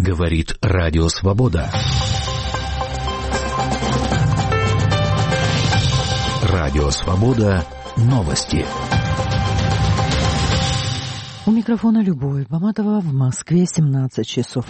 Говорит Радио Свобода. Радио Свобода. Новости. У микрофона Любовь Баматова, в Москве 17 часов.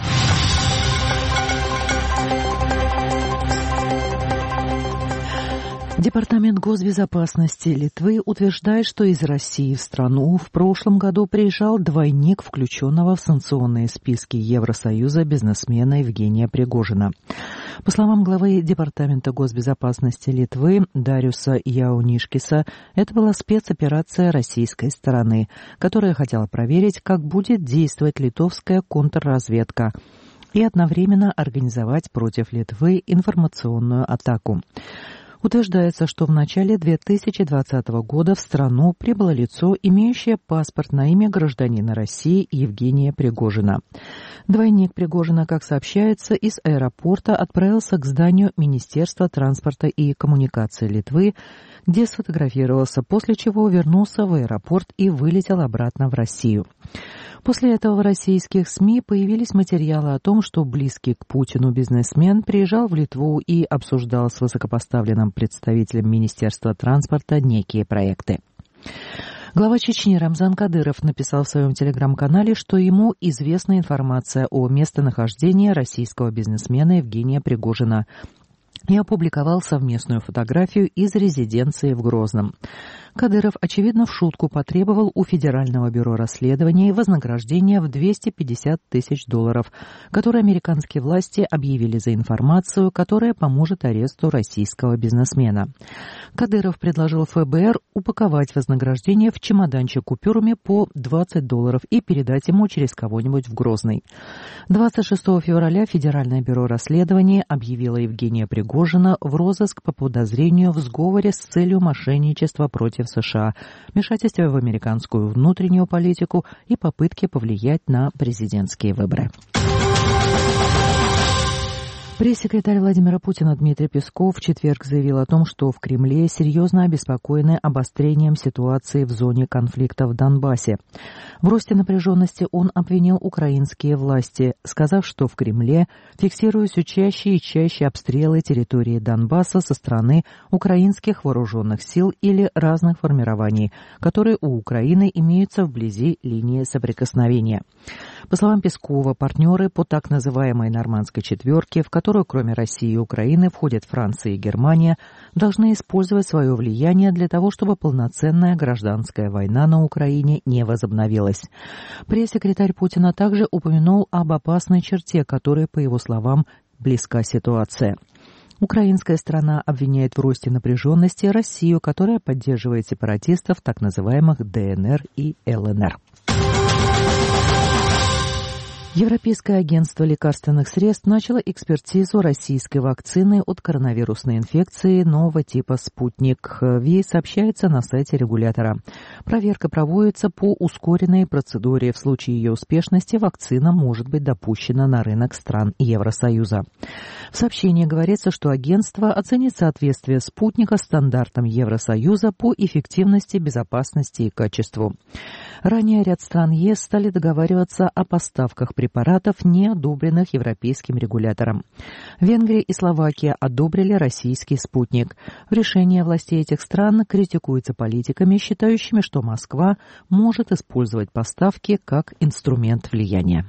Департамент госбезопасности Литвы утверждает, что из России в страну в прошлом году приезжал двойник включенного в санкционные списки Евросоюза бизнесмена Евгения Пригожина. По словам главы Департамента госбезопасности Литвы Дариуса Яунишкиса, это была спецоперация российской стороны, которая хотела проверить, как будет действовать литовская контрразведка и одновременно организовать против Литвы информационную атаку. Утверждается, что в начале 2020 года в страну прибыло лицо, имеющее паспорт на имя гражданина России Евгения Пригожина. Двойник Пригожина, как сообщается, из аэропорта отправился к зданию Министерства транспорта и коммуникации Литвы, где сфотографировался, после чего вернулся в аэропорт и вылетел обратно в Россию. После этого в российских СМИ появились материалы о том, что близкий к Путину бизнесмен приезжал в Литву и обсуждал с высокопоставленным представителем Министерства транспорта некие проекты. Глава Чечни Рамзан Кадыров написал в своем телеграм-канале, что ему известна информация о местонахождении российского бизнесмена Евгения Пригожина, и опубликовал совместную фотографию из резиденции в Грозном. Кадыров, очевидно, в шутку потребовал у Федерального бюро расследований вознаграждения в $250 тысяч, которое американские власти объявили за информацию, которая поможет аресту российского бизнесмена. Кадыров предложил ФБР упаковать вознаграждение в чемоданчик купюрами по $20 и передать ему через кого-нибудь в Грозный. 26 февраля Федеральное бюро расследований объявило Евгения Пригожина в розыск по подозрению в сговоре с целью мошенничества против США, вмешательства в американскую внутреннюю политику и попытки повлиять на президентские выборы. Пресс-секретарь Владимира Путина Дмитрий Песков в четверг заявил о том, что в Кремле серьезно обеспокоены обострением ситуации в зоне конфликта в Донбассе. В росте напряженности он обвинил украинские власти, сказав, что в Кремле фиксируют все чаще и чаще обстрелы территории Донбасса со стороны украинских вооруженных сил или разных формирований, которые у Украины имеются вблизи линии соприкосновения. По словам Пескова, партнеры по так называемой «Нормандской четверке», в которую кроме России и Украины входят Франция и Германия, должны использовать свое влияние для того, чтобы полноценная гражданская война на Украине не возобновилась. Пресс-секретарь Путина также упомянул об опасной черте, которой, по его словам, близка ситуация. Украинская сторона обвиняет в росте напряженности Россию, которая поддерживает сепаратистов так называемых ДНР и ЛНР. Европейское агентство лекарственных средств начало экспертизу российской вакцины от коронавирусной инфекции нового типа «Спутник Ви», сообщается на сайте регулятора. Проверка проводится по ускоренной процедуре. В случае ее успешности вакцина может быть допущена на рынок стран Евросоюза. В сообщении говорится, что агентство оценит соответствие «Спутника» стандартам Евросоюза по эффективности, безопасности и качеству. Ранее ряд стран ЕС стали договариваться о поставках препаратов, не одобренных европейским регулятором. Венгрия и Словакия одобрили российский «Спутник». Решение властей этих стран критикуется политиками, считающими, что Москва может использовать поставки как инструмент влияния.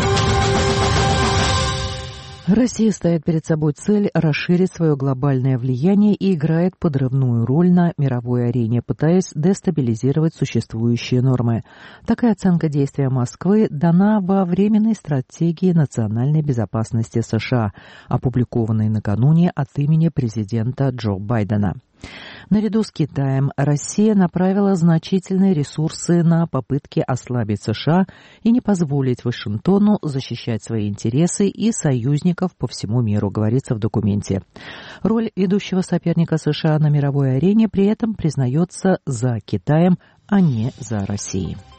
Россия ставит перед собой цель расширить свое глобальное влияние и играет подрывную роль на мировой арене, пытаясь дестабилизировать существующие нормы. Такая оценка действия Москвы дана во временной стратегии национальной безопасности США, опубликованной накануне от имени президента Джо Байдена. Наряду с Китаем Россия направила значительные ресурсы на попытки ослабить США и не позволить Вашингтону защищать свои интересы и союзников по всему миру, говорится в документе. Роль ведущего соперника США на мировой арене при этом признается за Китаем, а не за Россией.